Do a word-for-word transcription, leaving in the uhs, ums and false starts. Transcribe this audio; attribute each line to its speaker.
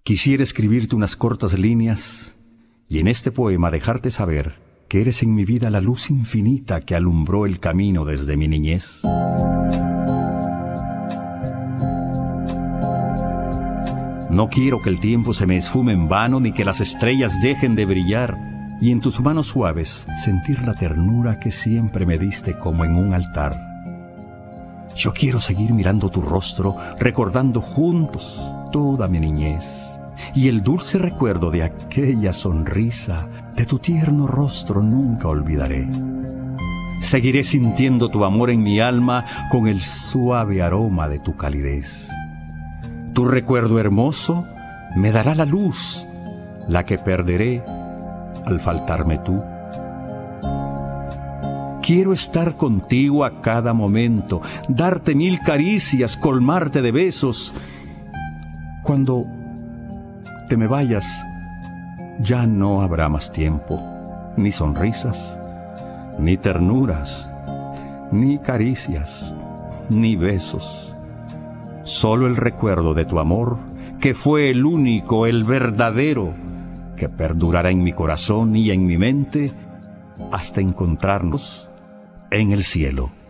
Speaker 1: Quisiera escribirte unas cortas líneas y en este poema dejarte saber que eres en mi vida la luz infinita que alumbró el camino desde mi niñez. No quiero que el tiempo se me esfume en vano ni que las estrellas dejen de brillar y en tus manos suaves sentir la ternura que siempre me diste como en un altar. Yo quiero seguir mirando tu rostro, recordando juntos toda mi niñez y el dulce recuerdo de aquella sonrisa de tu tierno rostro nunca olvidaré. Seguiré sintiendo tu amor en mi alma con el suave aroma de tu calidez. Tu recuerdo hermoso me dará la luz, la que perderé al faltarme tú. Quiero estar contigo a cada momento, darte mil caricias, colmarte de besos. Cuando te me vayas, ya no habrá más tiempo, ni sonrisas, ni ternuras, ni caricias, ni besos. Solo el recuerdo de tu amor, que fue el único, el verdadero, que perdurará en mi corazón y en mi mente hasta encontrarnos en el cielo.